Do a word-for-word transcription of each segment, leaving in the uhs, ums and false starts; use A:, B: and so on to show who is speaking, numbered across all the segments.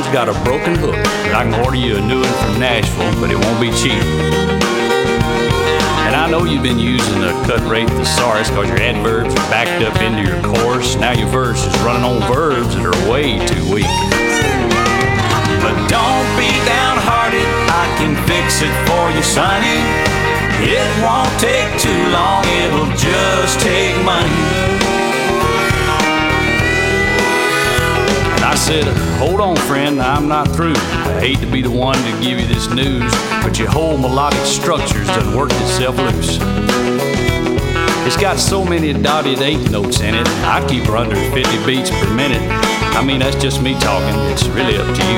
A: phone's got a broken hook, but I can order you a new one from Nashville, but it won't be cheap. And I know you've been using a cut rate thesaurus because your adverbs are backed up into your chorus. Now your verse is running on verbs that are way too weak. But don't be downhearted, I can fix it for you, sonny. It won't take too long, it'll just take money. I said, hold on, friend, I'm not through. I hate to be the one to give you this news, but your whole melodic structure's done worked itself loose. It's got so many dotted eighth notes in it, I'd keep her under fifty beats per minute. I mean, that's just me talking, it's really up to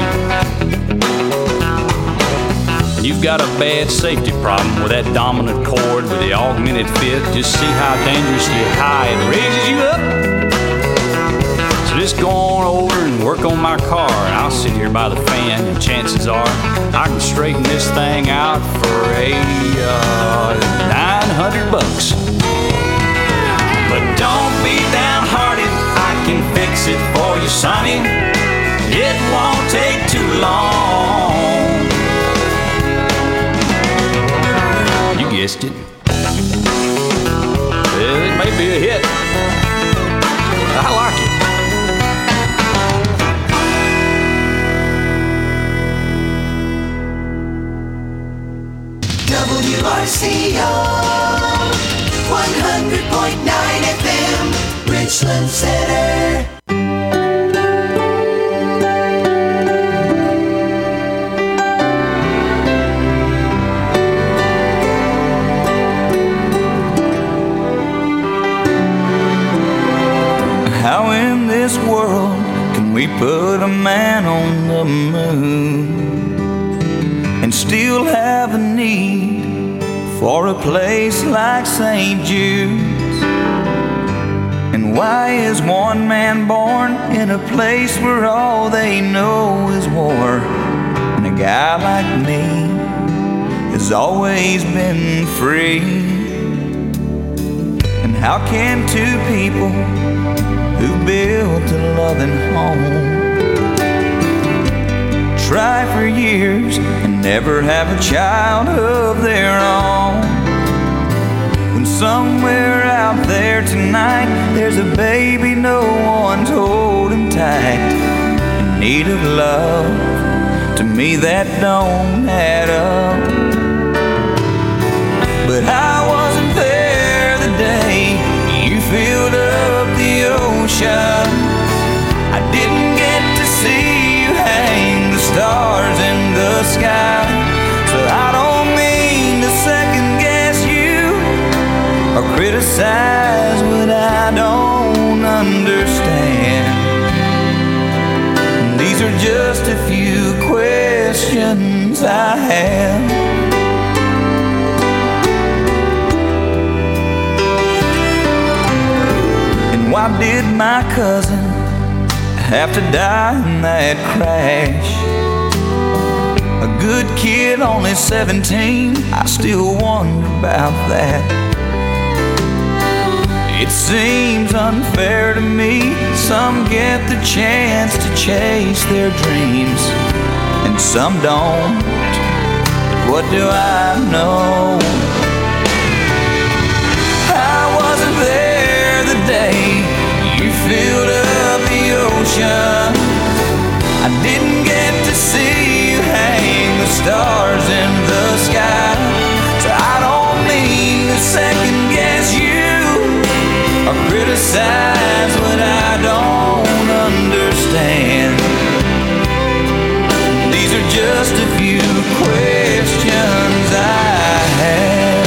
A: you. You've got a bad safety problem with that dominant chord with the augmented fifth. Just see how dangerously high it raises you up. Just go on over and work on my car, and I'll sit here by the fan, and chances are I can straighten this thing out for a uh, nine hundred bucks. But don't be downhearted, I can fix it for you, sonny. It won't take too long. You guessed it. Well, it may be a hit. I like it.
B: W R C O one hundred point nine F M, Richland Center.
C: How in this world can we put a man on the moon and still have a need for a place like Saint Jude's? And why is one man born in a place where all they know is war? And a guy like me has always been free. And how can two people who built a loving home try for years and never have a child of their own, when somewhere out there tonight there's a baby no one's holding tight in need of love? To me that don't add up. But I wasn't there the day you filled up the ocean. I didn't get to see you hang the stars in the sky. So I don't mean to second guess you or criticize what I don't understand. These are just a few questions I have. And why did my cousin have to die in that crash? A good kid, only seventeen, I still wonder about that. It seems unfair to me. Some get the chance to chase their dreams and some don't. But what do I know? I wasn't there the day you filled up the ocean. I didn't get to see you hang the stars in the sky. So I don't mean to second guess you or criticize what I don't understand. These are just a few questions I have.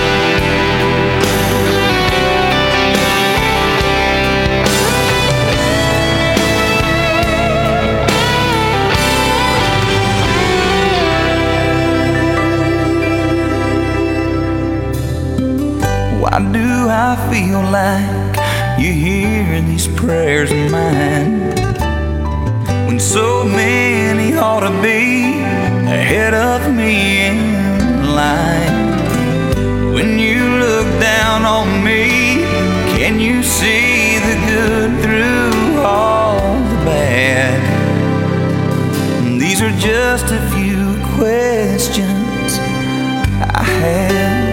C: Why do I feel like you hear these prayers of mine when so many ought to be ahead of me in line? When you look down on me, can you see the good through all the bad? are just a few questions I have.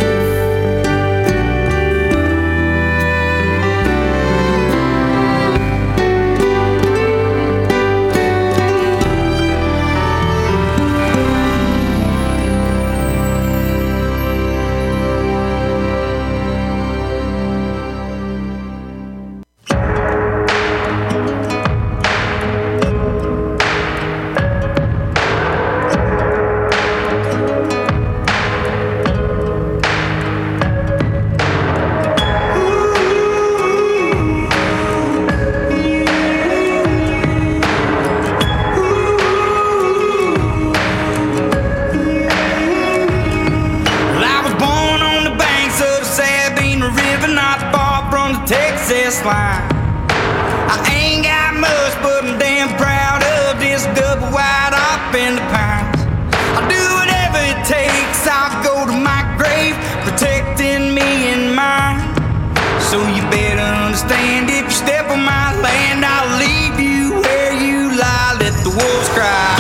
D: Line. I ain't got much, but I'm damn proud of this double wide up in the pines. I'll do whatever it takes. I'll go to my grave, protecting me and mine. So you better understand, if you step on my land, I'll leave you where you lie. Let the wolves cry.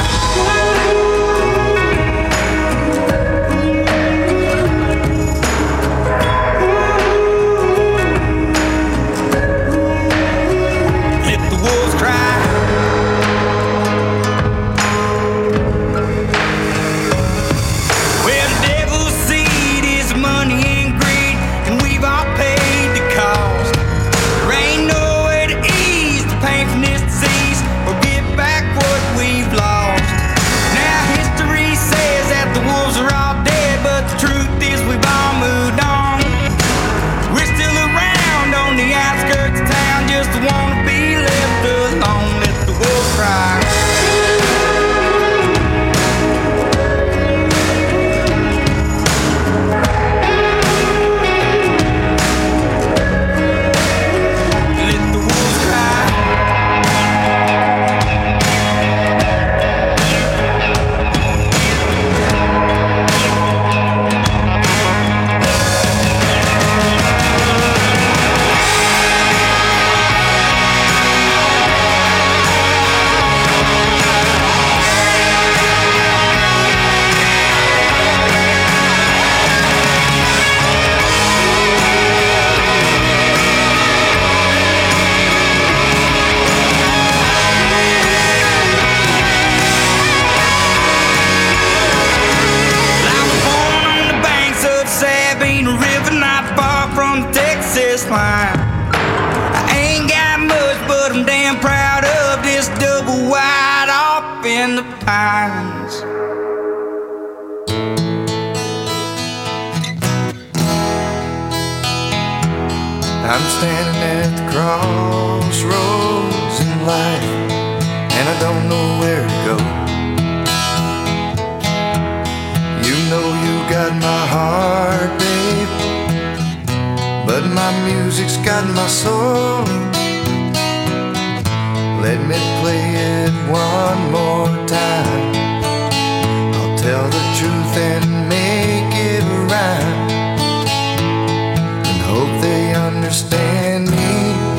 D: Line. I ain't got much, but I'm damn proud of this double wide off in the pines.
E: I'm standing at the crossroads in life, and I don't know where to go. You know you got my heart, babe, but my music's got my soul. Let me play it one more time. I'll tell the truth and make it right, and hope they understand me.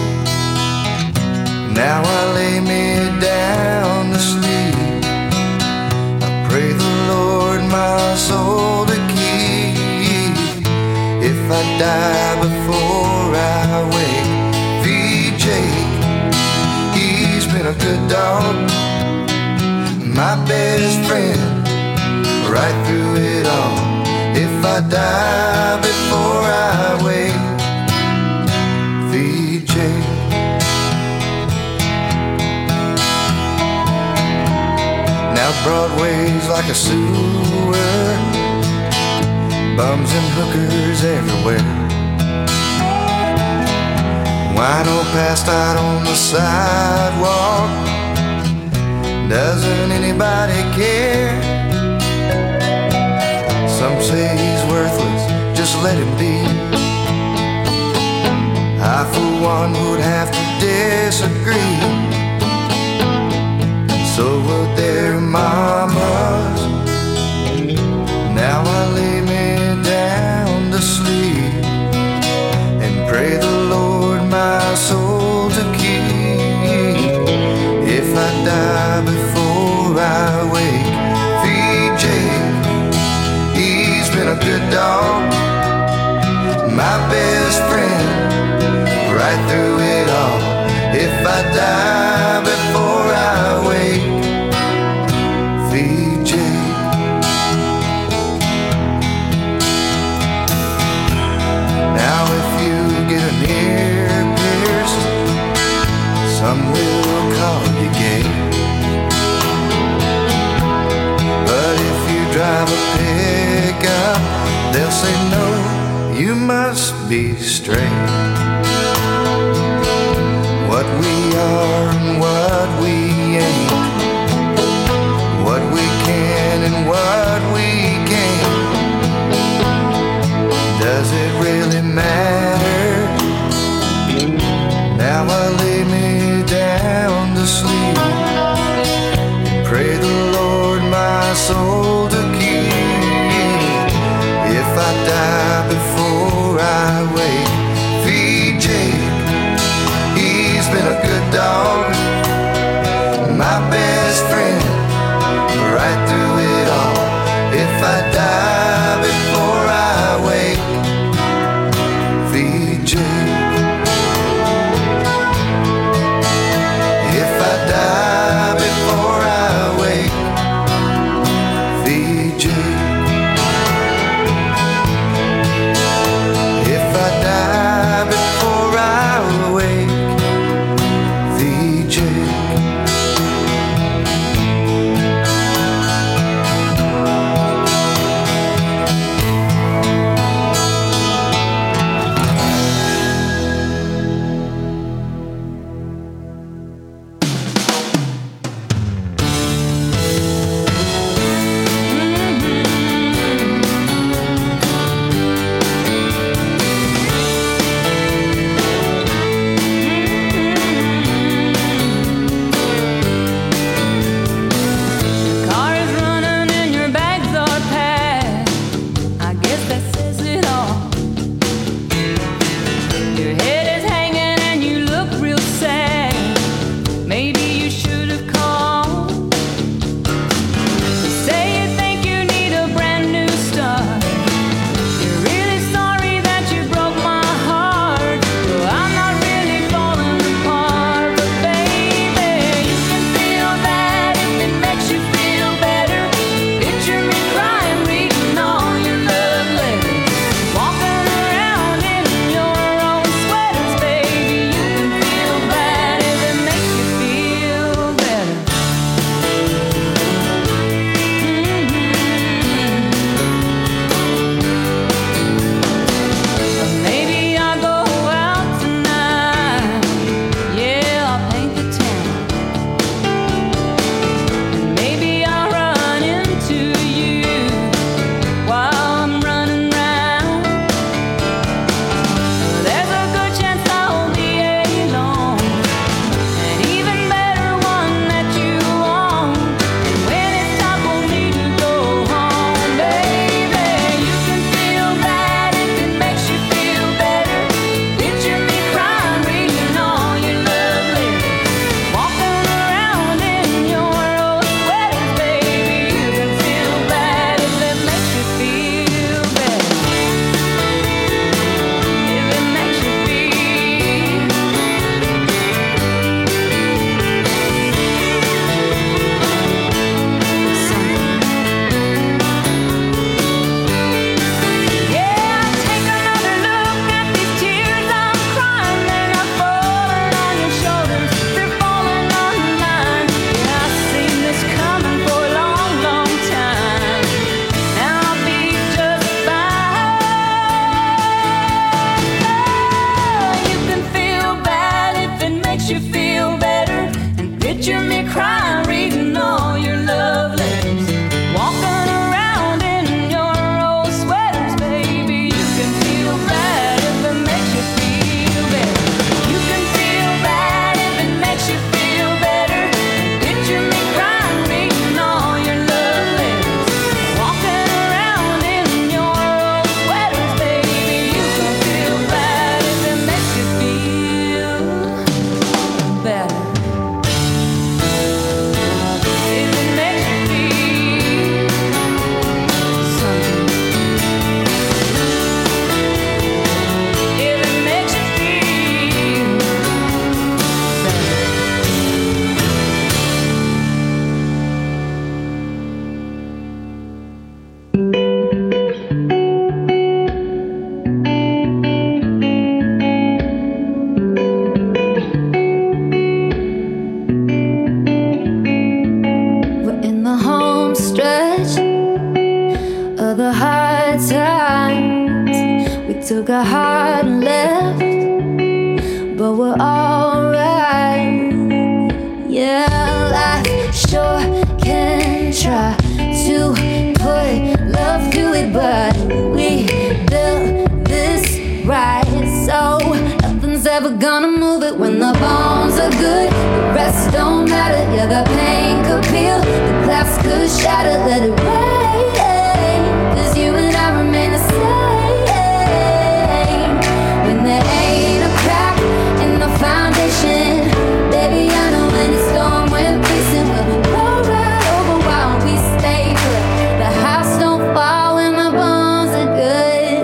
E: Now I lay me down to sleep. I pray the Lord my soul to keep. If I die before I wake, feed Jake, he's been a good dog, my best friend, right through it all. If I die before I wake, feed Jake. Now Broadway's like a sewer, bums and hookers everywhere. Wino passed out on the sidewalk. Doesn't anybody care? Some say he's worthless, just let him be. I for one would have to disagree. So would their mamas. Now I lay me down to sleep and pray the Lord my soul to keep. If I die before I wake, die before I wake, feed Jake. Now if you get an ear pierced, some will call you gay. But if you drive a pickup, they'll say no, you must be straight. What we are and what we ain't, what we can and what we can't, does it really matter? Now I lay me down to sleep and pray the Lord my soul to keep. If I die before I wake, feed Jake. He's been a good dog, my best friend, right through it all. If I die before I wake, feed Jake. If I die before I wake,
F: in the home stretch of the hard times. We took a hard left, but we're alright. Yeah, life sure can try to put love to it, but we built this right, so nothing's ever gonna move it. When the bones are good, the rest don't matter. Yeah, the pain could peel, the glass could shatter. Let it rain, 'cause you and I remain the same. When there ain't a crack in the foundation, baby, I know when it's storm we're facing, we'll roll right over while we stay put. The house don't fall when the bones are good.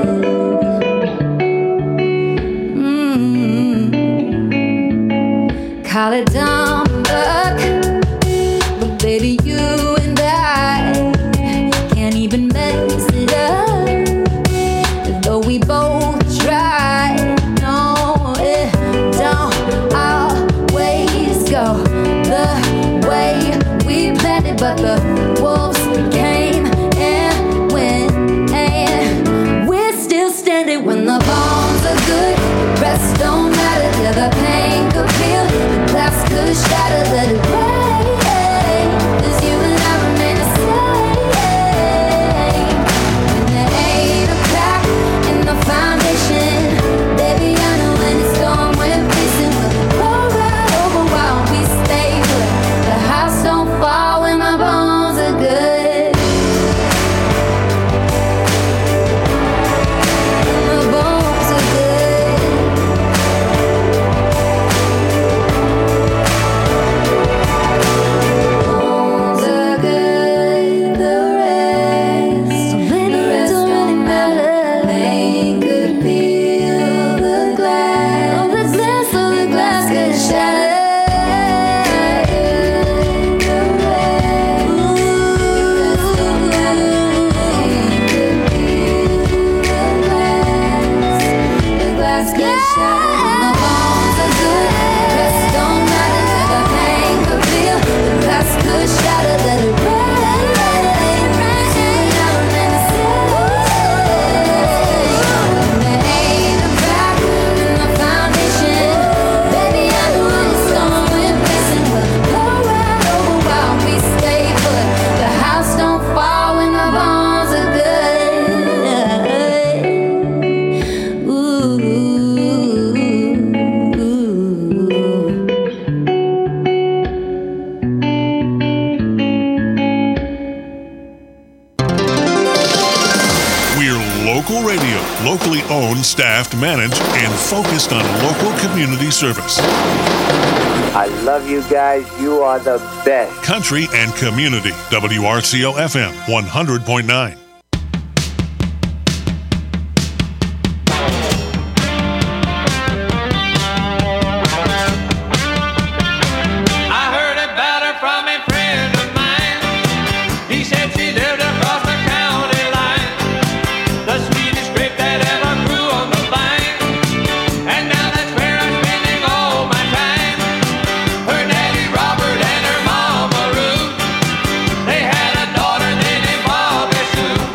F: Mm-hmm. Call it dumb luck, but baby, you and I can't even mess it up, though we both try. No, it don't always go the way we planned it, but the wolves came and went, and we're still standing. When the bones are good, the rest don't matter. Yeah, the pain could feel, the glass could shatter. Let it rain, 'cause you and I remain the same. When there ain't a crack in the foundation, baby, I know when it's storm we're facing, we'll roll right over while we stay put. The house don't fall when my bones are good. My bones are good. Bones are good, the rest, the rest don't matter. They could peel the glass, oh, the glass, oh, the glass could shatter. The rest, ooh, don't matter. They could peel the glass, the glass could shatter. The bones are good, the rest don't matter. The pain could feel, the glass could shatter. Let it rain, rain, down in the sand. There ain't a crack in the foundation, baby, I know when it's storm we're facing, we'll go right over while we stay put. The house don't fall when the bones are good. Ooh, ooh.
G: We're local radio, locally owned, staffed, managed, and focused on local community service.
H: I love you guys. You are the best.
G: Country and community. W R C O F M one hundred point nine.
I: I heard about her from a friend of mine. He said she lived across the county line, the sweetest grape that ever grew on the vine. And now that's where I'm spending all my time. Her daddy Robert and her mama Ruth, they had a daughter they named Bobby Sue.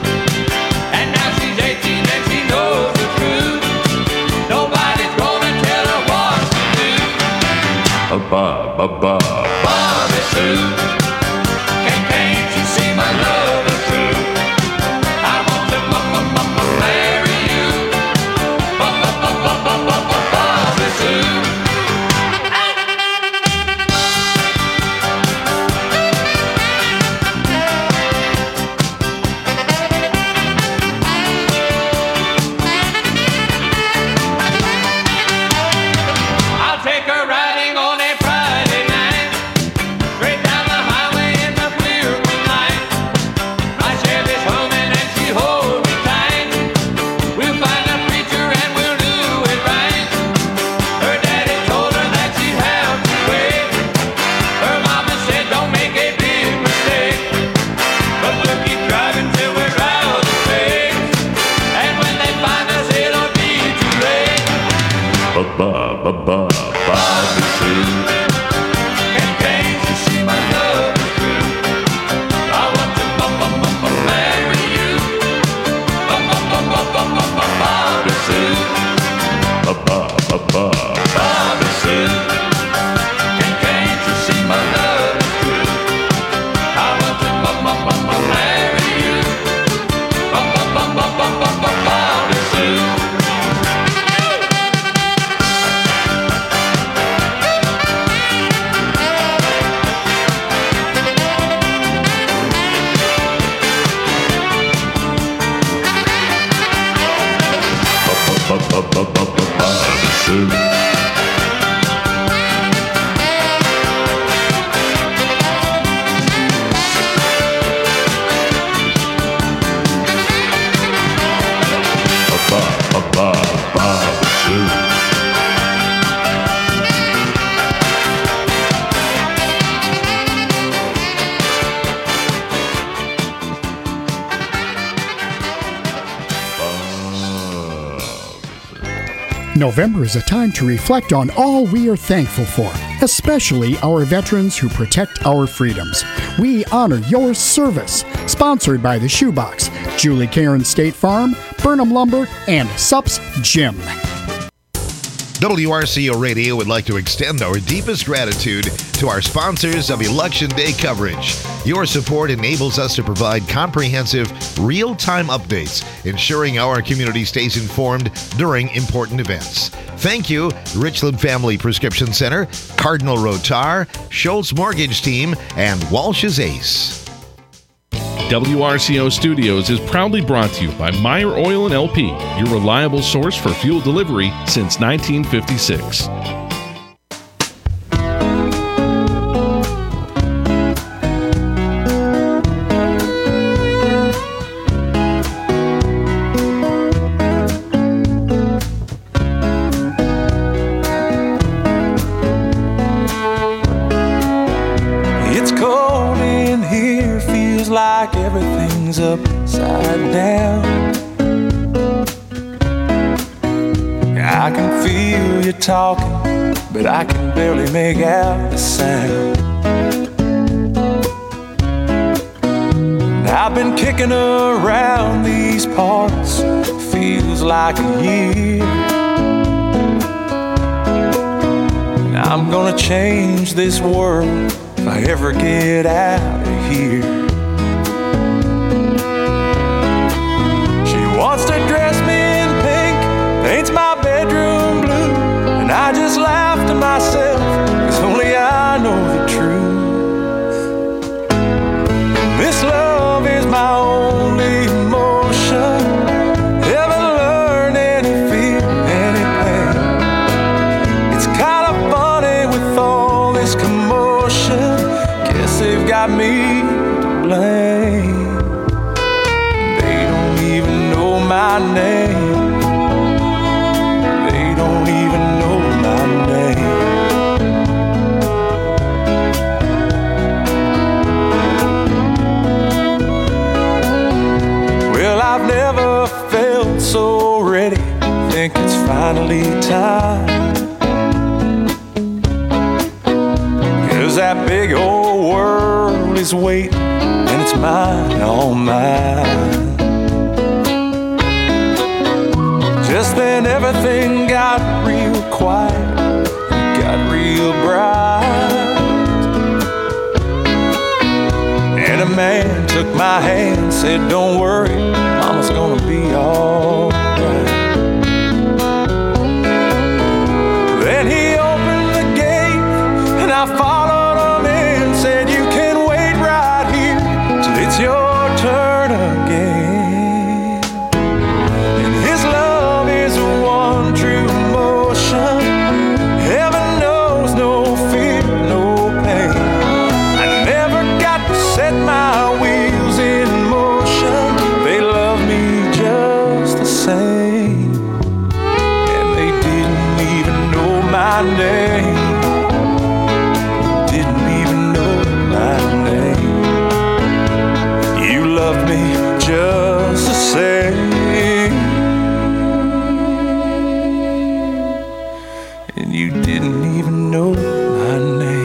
J: November is a time to reflect on all we are thankful for, especially our veterans who protect our freedoms. We honor your service. Sponsored by the Shoebox, Julie Karen State Farm, Burnham Lumber, and Sups Gym.
K: W R C O Radio would like to extend our deepest gratitude to our sponsors of Election Day coverage. Your support enables us to provide comprehensive, real-time updates, ensuring our community stays informed during important events. Thank you, Richland Family Prescription Center, Cardinal Rotar, Schultz Mortgage Team, and Walsh's Ace.
L: W R C O Studios is proudly brought to you by Meyer Oil and L P, your reliable source for fuel delivery since nineteen fifty-six.
M: It's cold in here, feels like everything's upside down. I can feel you talking, but I can barely make out the sound. I've been kicking around these parts, feels like a year. And I'm gonna change this world if I ever get out of here. She wants to dress me in pink, paints my bedroom blue, and I just laugh to myself, 'cause only I know the truth. This love is my only emotion, haven't learned any fear, any pain. It's kind of funny with all this commotion, guess they've got me to blame. They don't even know my name. They don't even know my name. Well, I've never felt so ready. Think it's finally time. 'Cause that big old world is waiting, and it's mine, all mine. Just then everything got real quiet, got real bright. And a man took my hand, said, "Don't worry, Mama's gonna be all right." Then he opened the gate, and I followed him in, said, "You can wait right here till it's your turn again." And his love is one true motion, heaven knows no fear, no pain. I never got to set my wheels in motion, they love me just the same. And they didn't even know my name, didn't even know my name. You love me just the same, and you didn't even know my name.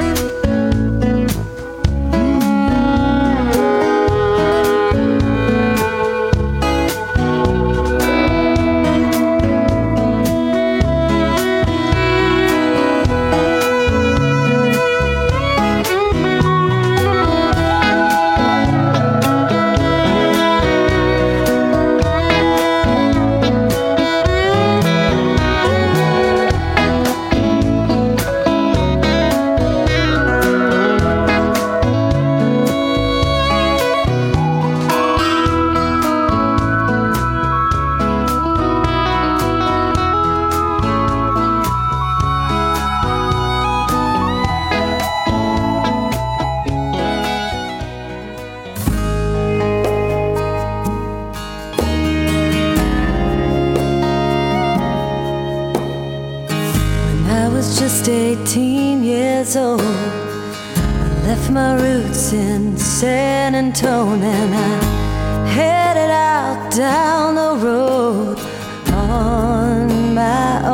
F: Just eighteen years old, I left my roots in San Antonio, and I headed out down the road on my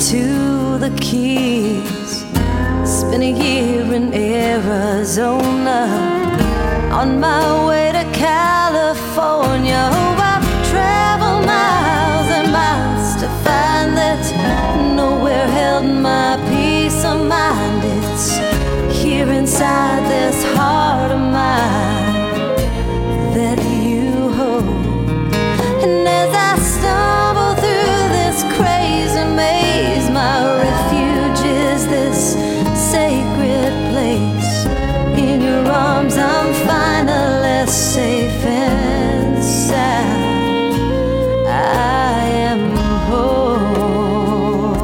N: to the Keys. Spent a year in Arizona on my way to California. Oh, I've traveled miles and miles to find that nowhere held my peace of mind. It's here inside this heart of mine that you hold. And as I stumble through this crazy maze, my refuge is this sacred place. In your arms I'm finally safe and sound. I am home.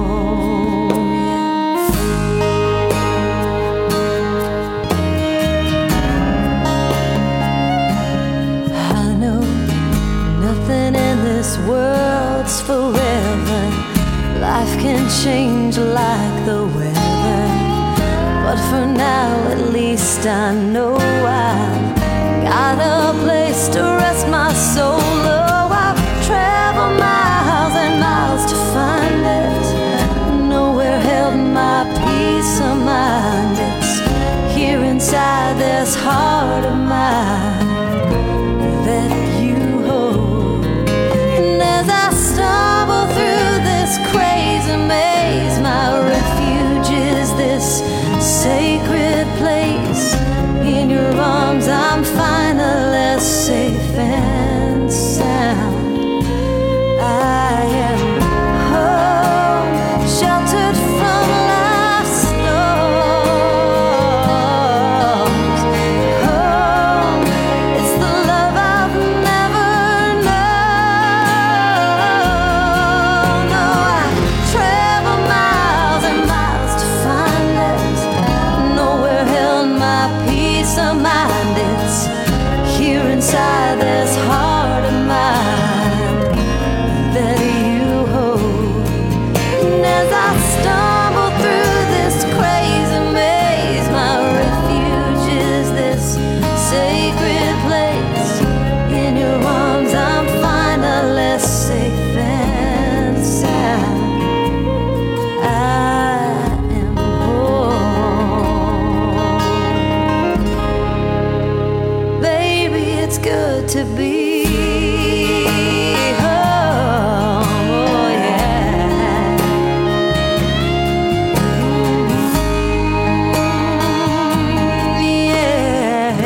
N: I know nothing in this world's forever. Life can change like the weather, but for now at least I know I've got a place to rest my soul. Oh, I've traveled miles and miles to find it. Nowhere held my peace of mind. It's here inside this heart of mine that you hold. And as I stumble through this crazy maze, my refuge is this sacred place. In your arms I'm finally safe and sound. I am home, sheltered from life's storms. Home, it's the love I've never known. No, I travel miles and miles to find it. Nowhere held my peace of mind. It's here inside this heart of mine that you hold. And as I stumble through this crazy maze, my refuge is this sacred place. In your arms I'm finally safe and sound. I am home. Baby, it's good to be home. Oh, yeah. Yeah.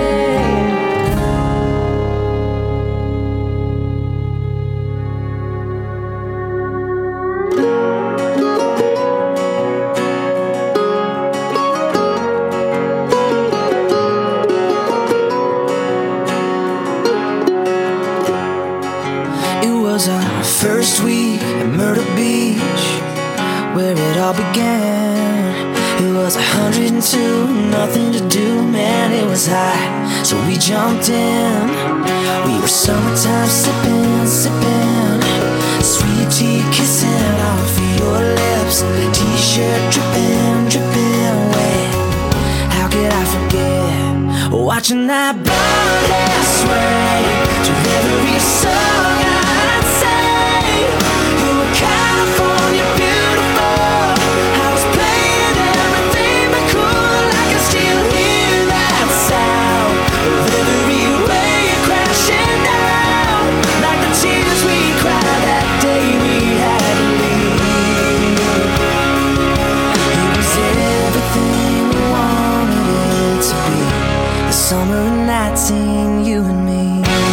O: It was our first week at Myrtle Beach, where it all began. It was a hundred and two, nothing to do, man, it was hot, so we jumped in. We were summertime sipping, sipping, sweet tea kissing off of your lips, t-shirt dripping, dripping wet. How could I forget watching that blonde hair sway to every song I'd say? You were California beautiful. I was playing everything but cool. I can still hear that sound of every wave crashing down, like the tears we cried that day we had to leave. It was everything we wanted it to be. The summer of nineteen, you and me.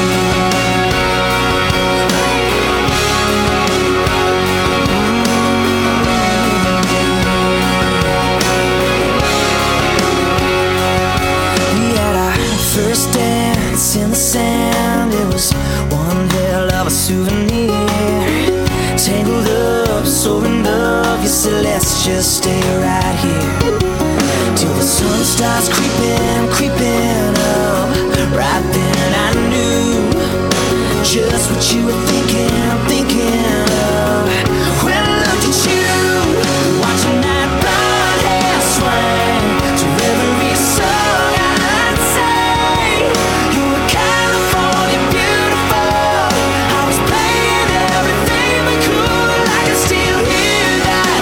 O: We had our first dance in the sand. It was one hell of a souvenir. Tangled up, so in love. You said let's just stay right here till the sun starts creeping, creeping up. Right then I knew just what you were thinking, thinking of. When I looked at you, watching that blonde hair swing to every song I'd say. You were California beautiful. I was playing everything but cool. I can still hear that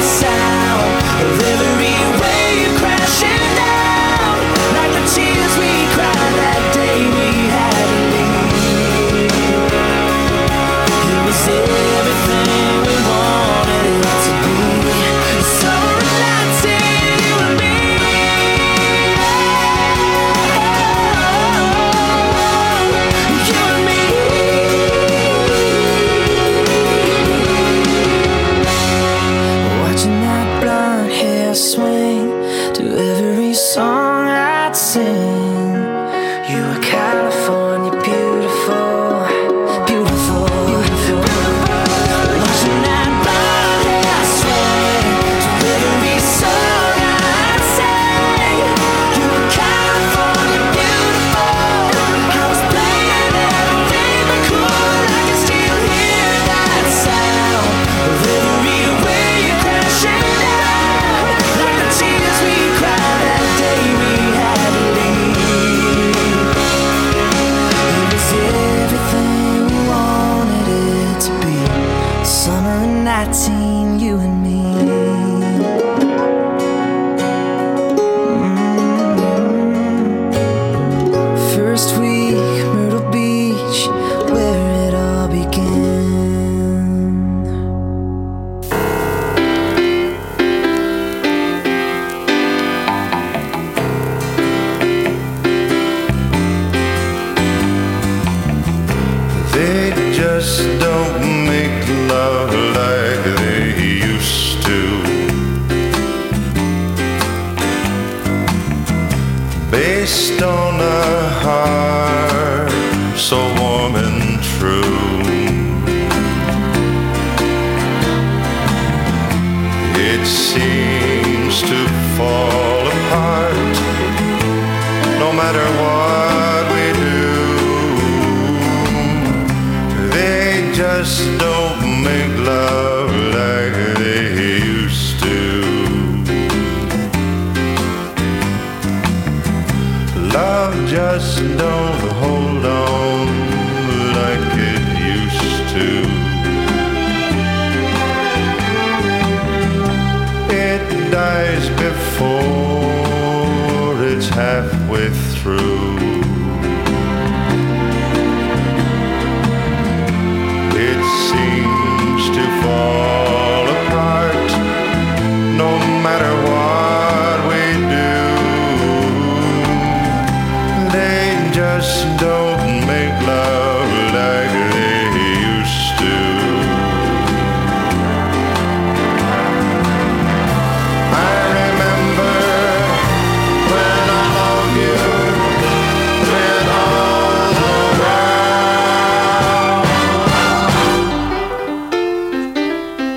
O: watching that blonde hair swing to every song I'd sing. You were California beautiful, beautiful, beautiful. Watching that blonde hair swing to every song I'd sing. You were California beautiful. I was playing everything but cool. I can still hear that sound of every wave crashing down, like the tears we cried that day we had to leave. It was everything we wanted it to be. Summer of nineteen, you and me. Mm. First week, Myrtle Beach, where it all began.
E: They just don't make love like they used to. Based on a heart so warm and true. It seems to fall apart no matter what we do. They just don't make love like they used to. Love just don't hold on like it used to. It dies before it's halfway through. It seems to fall apart no matter what we do. They just don't make love like they used to. I remember when I loved you, when all around.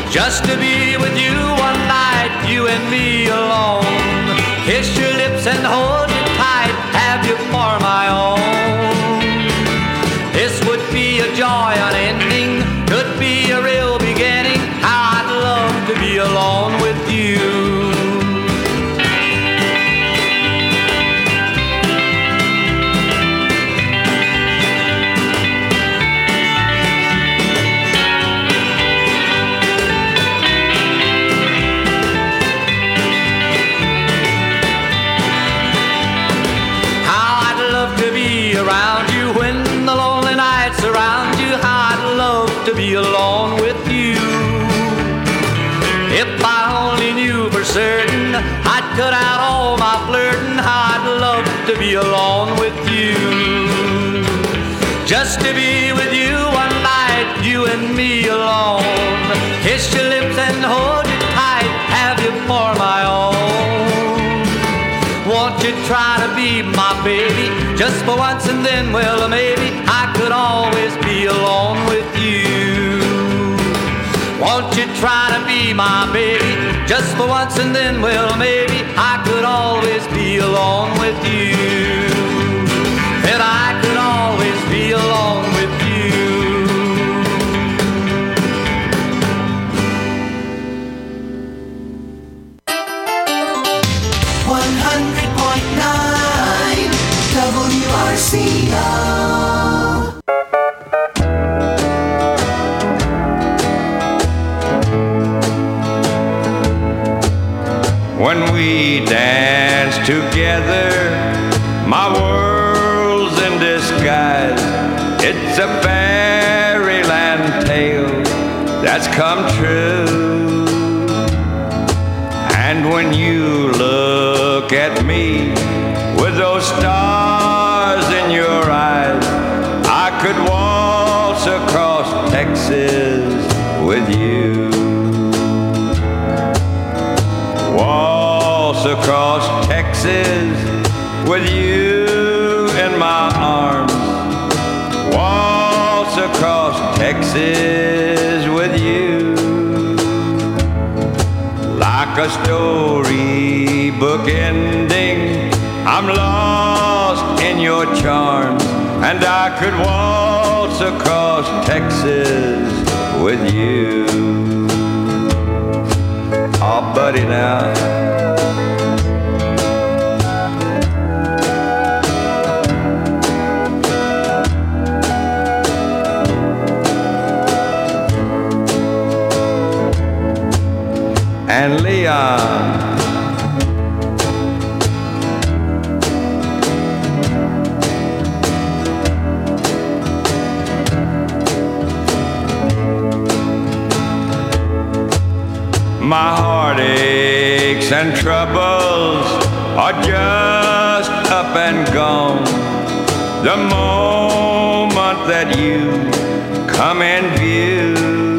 I: just to be with you one night, you and me alone. Kiss your lips and hold you tight, have you for my own. This would be a joy unending, could be a real beginning. How I'd love to be alone with you. Around you when the lonely nights surround you, how I'd love to be alone with you. If I only knew for certain, I'd cut out all my flirting. How I'd love to be alone with you. Just to be with you one night, you and me alone. Kiss your lips and hold you tight, have you for my own. Won't you try to be my baby, just for once, and then, well, maybe I could always be alone with you. Won't you try to be my baby, just for once, and then, well, maybe I could always be alone with you. And I could always be alone with you.
B: one hundred point nine W R C O.
P: When we dance together, my world's in disguise. It's a fairyland tale that's come true. And when you look at me with those stars in your eyes, I could waltz across Texas with you. Waltz across Texas with you in my arms. Waltz across Texas with you. Like a storybook ending, I'm lost in your charms, and I could waltz across Texas with you. Oh, buddy, now. And Leon. My heartaches and troubles are just up and gone the moment that you come in view.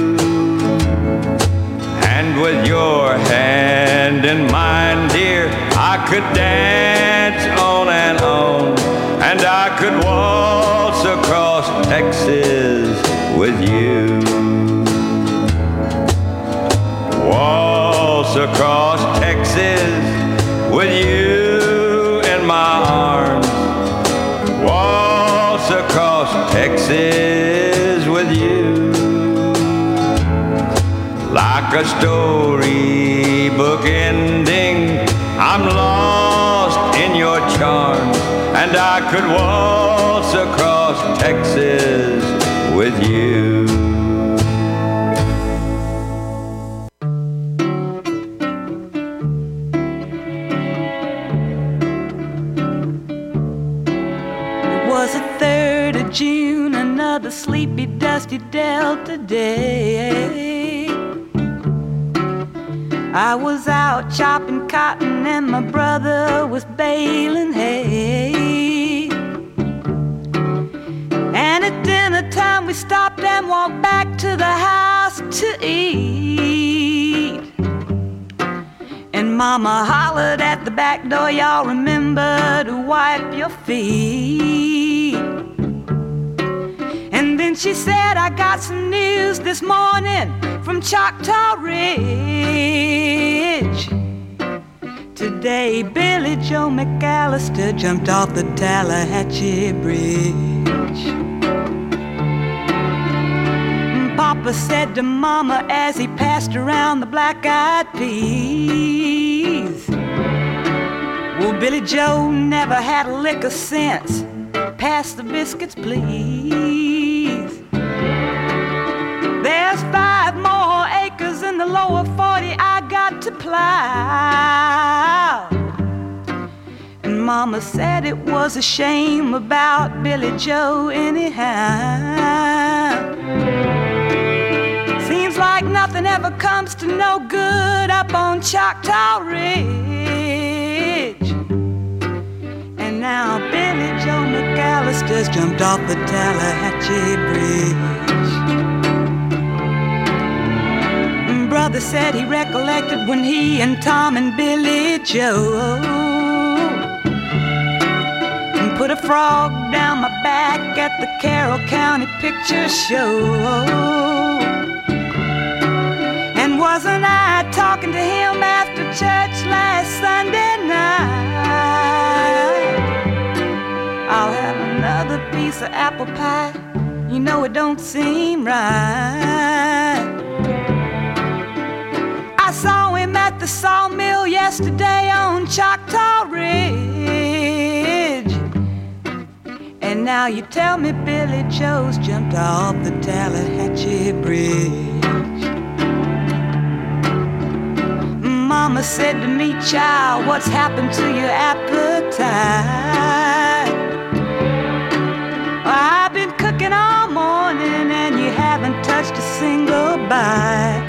P: And with your hand in mine, dear, I could dance on and on, and I could waltz across Texas with you. Waltz across Texas with you in my arms. Waltz across Texas with you. Like a storybook ending, I'm lost in your charms, and I could waltz across Texas with you.
Q: June, another sleepy, dusty Delta day. I was out chopping cotton and my brother was baling hay. And at dinner time we stopped and walked back to the house to eat. And Mama hollered at the back door, y'all remember to wipe your feet. And then she said, I got some news this morning. from Choctaw Ridge. Today, Billy Joe McAllister jumped off the Tallahatchie Bridge. Papa said to Mama as he passed around the black-eyed peas, well, Billy Joe never had a lick of sense. Pass the biscuits, please. There's five more acres in the lower forty I got to plow. And Mama said it was a shame about Billy Joe anyhow. Seems like nothing ever comes to no good up on Choctaw Ridge. And now Billy Joe McAllister's jumped off the Tallahatchie Bridge. Brother said he recollected when he and Tom and Billy Joe put a frog down my back at the Carroll County Picture Show. And wasn't I talking to him after church last Sunday night? I'll have another piece of apple pie. You know it don't seem right. I saw him at the sawmill yesterday on Choctaw Ridge. And now you tell me Billy Joe's jumped off the Tallahatchie Bridge. Mama said to me, child, what's happened to your appetite? I've been cooking all morning and you haven't touched a single bite.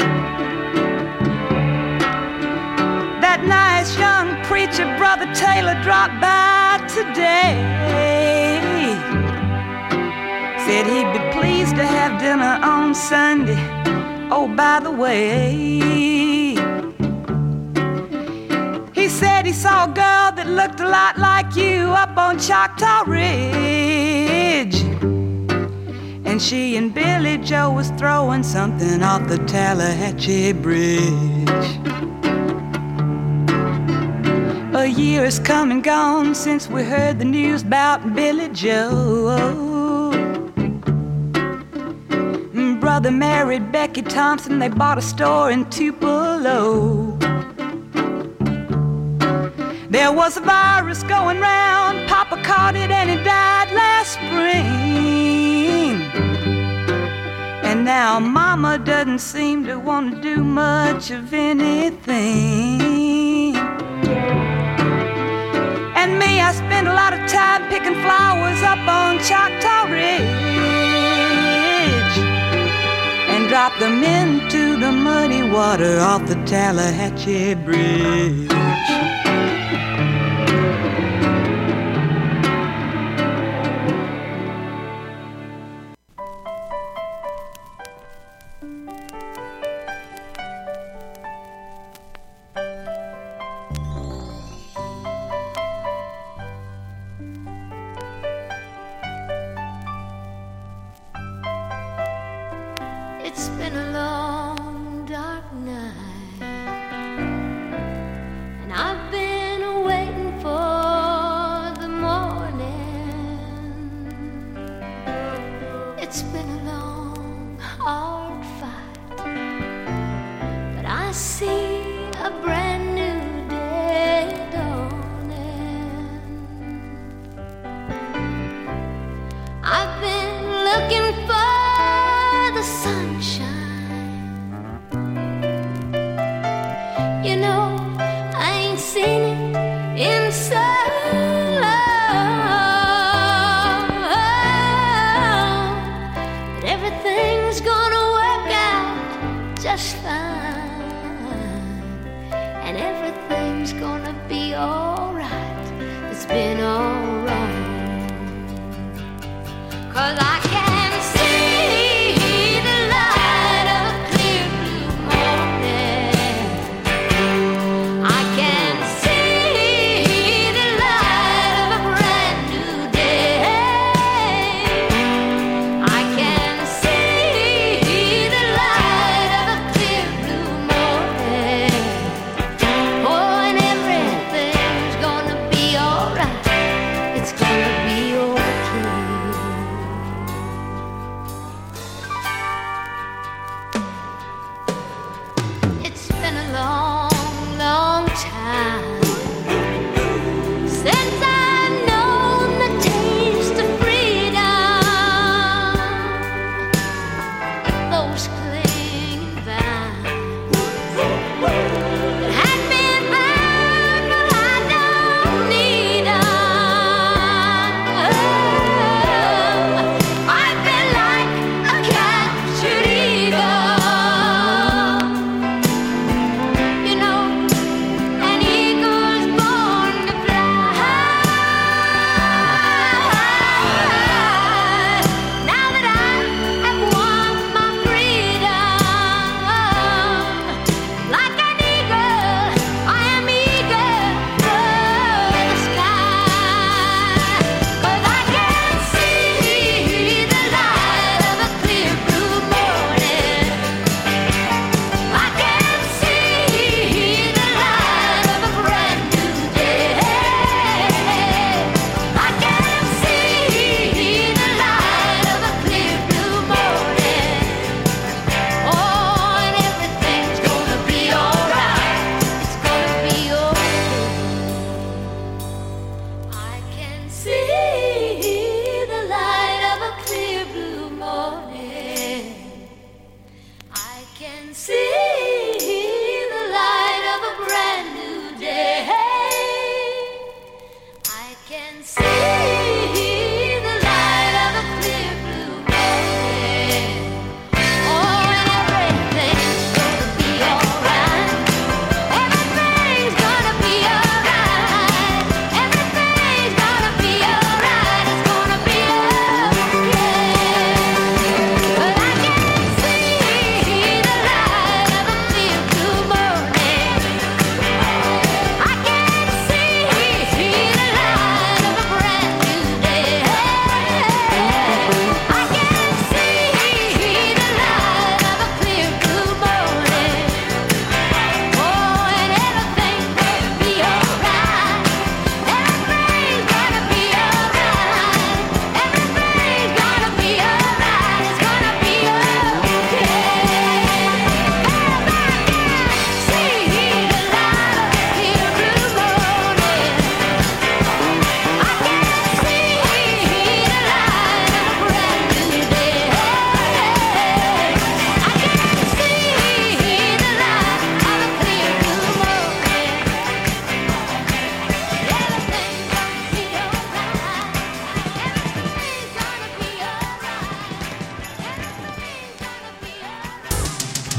Q: That nice young preacher, Brother Taylor, dropped by today. Said he'd be pleased to have dinner on Sunday. Oh, by the way, he said he saw a girl that looked a lot like you up on Choctaw Ridge. And she and Billy Joe was throwing something off the Tallahatchie Bridge. A year has come and gone since we heard the news about Billy Joe. Brother married Becky Thompson, they bought a store in Tupelo. There was a virus going round, Papa caught it and he died last spring. And now Mama doesn't seem to want to do much of anything. And me, I spend a lot of time picking flowers up on Choctaw Ridge and drop them into the muddy water off the Tallahatchie Bridge.
F: It's been a long, dark night, and I've been waiting for the morning. It's been a long, hard fight, but I see a brand new day dawning. I've been looking for the sunshine. You know, I ain't seen it in so long. But everything's gonna work out just fine, and everything's gonna be alright. It's been all wrong, 'cause I can't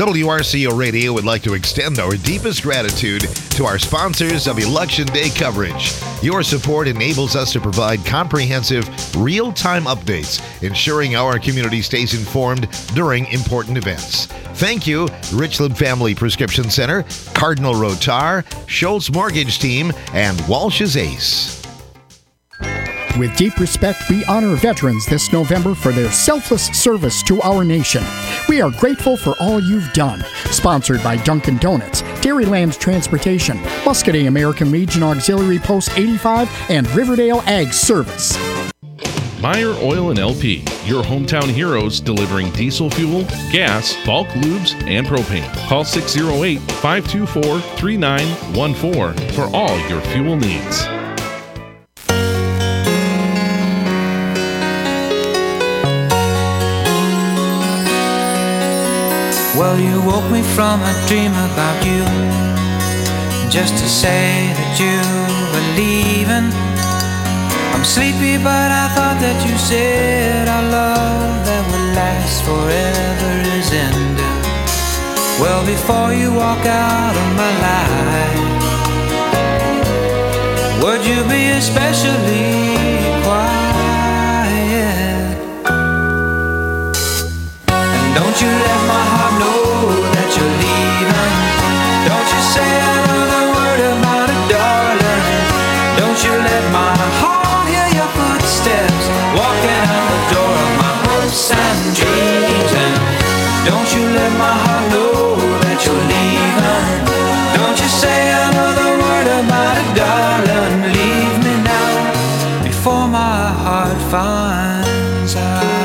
K: W R C O Radio would like to extend our deepest gratitude to our sponsors of Election Day coverage. Your support enables us to provide comprehensive, real-time updates, ensuring our community stays informed during important events. Thank you, Richland Family Prescription Center, Cardinal Rotar, Schultz Mortgage Team, and Walsh's Ace.
J: With deep respect, we honor veterans this November for their selfless service to our nation. We are grateful for all you've done. Sponsored by Dunkin' Donuts, Dairyland Transportation, Muscadet American Legion Auxiliary Post eighty-five, and Riverdale Ag Service.
L: Meyer Oil and L P, your hometown heroes delivering diesel fuel, gas, bulk lubes, and propane. Call six oh eight, five two four, three nine one four for all your fuel needs.
R: Well, you woke me from a dream about you, just to say that you were leaving. I'm sleepy, but I thought that you said our love that would last forever is ending. Well, before you walk out of my life, would you be especially quiet? And don't you let my heart know that you're leaving. Don't you say another word about it, darling. Don't you let my heart hear your footsteps walking out the door of my hopes and dreams. And don't you let my heart know that you're leaving. Don't you say another word about it, darling. Leave me now before my heart finds out.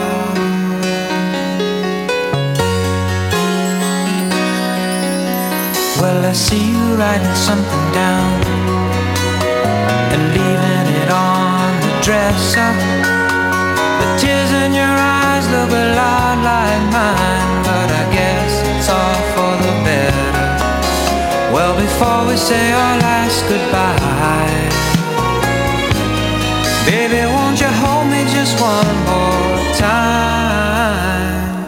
R: Well, I see you writing something down and leaving it on the dresser. The tears in your eyes look a lot like mine, but I guess it's all for the better. Well, before we say our last goodbye, baby, won't you hold me just one more time?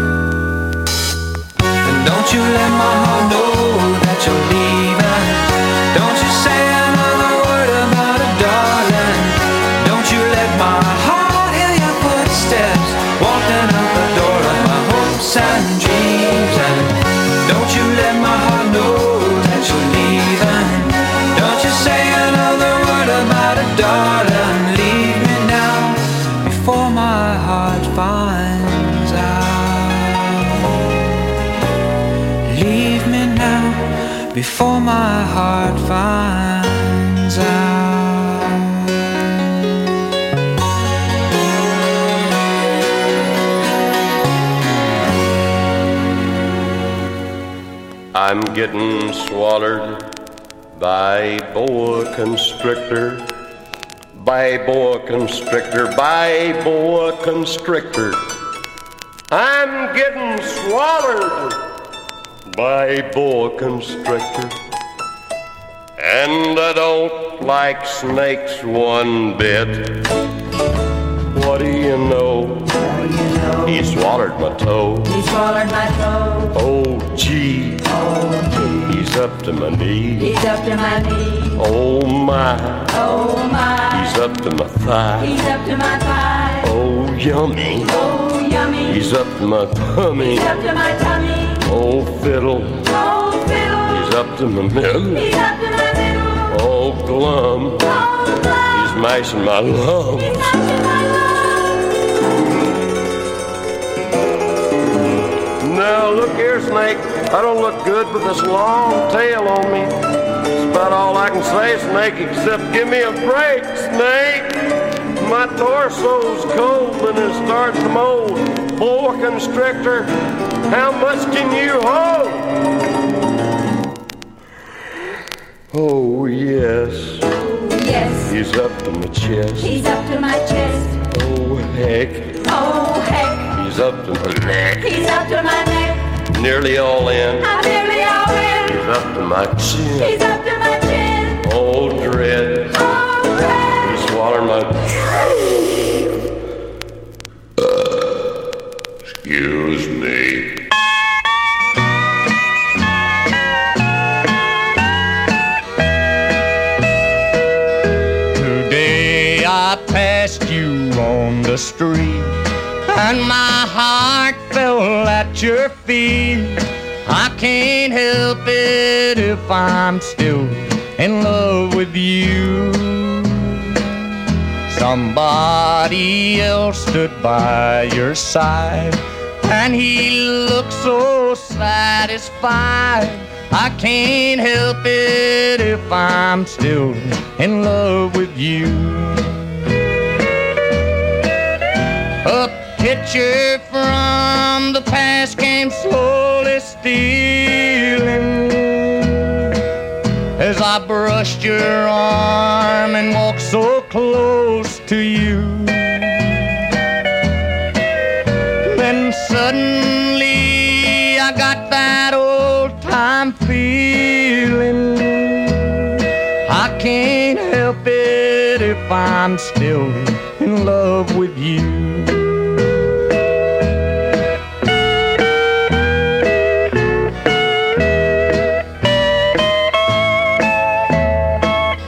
R: And don't you let my heart know that you're leaving. Don't you say another word about it, darling. Don't you let my heart hear your footsteps walking out the door of my hopes and dreams. And don't you let my heart know that you're leaving. Don't you say another word about it, darling. Leave me now before my heart finds out. Leave me now before my heart finds out.
S: I'm getting swallowed by boa constrictor, by boa constrictor, by boa constrictor. I'm getting swallowed by boa constrictor, and I don't like snakes one bit. What do you know? He swallowed my toe.
T: He swallowed my toe.
S: Oh gee,
T: oh gee.
S: He's up to my knee.
T: He's up to my knee.
S: Oh my,
T: oh my.
S: He's up to my thigh.
T: He's up to my thigh.
S: Oh yummy,
T: oh yummy.
S: He's up to my tummy.
T: He's up to my tummy.
S: Oh fiddle,
T: oh fiddle.
S: He's up to my middle.
T: He's up to my middle.
S: Oh glum,
T: oh glum.
S: He's mashing my lungs.
T: He's mashing my lungs.
S: Now look here, Snake, I don't look good with this long tail on me. That's about all I can say, Snake, except give me a break, Snake. My torso's cold and it's starting to mold. Boa constrictor, how much can you hold? Oh yes,
T: yes.
S: He's up to my chest.
T: He's up to my chest.
S: Oh heck,
T: oh heck.
S: He's up to my neck.
T: He's up to my neck.
S: Nearly all in.
T: I'm nearly all in.
S: He's up to my chin.
T: He's up to my chin.
S: Oh dread.
T: Oh dread.
S: He's swallowing my. Uh, excuse me.
U: the street, and my heart fell at your feet. I can't help it if I'm still in love with you. Somebody else stood by your side, and he looked so satisfied. I can't help it if I'm still in love with you. A picture from the past came slowly stealing as I brushed your arm and walked so close to you. Then suddenly I got that old time feeling. I can't help it if I'm still in love with you.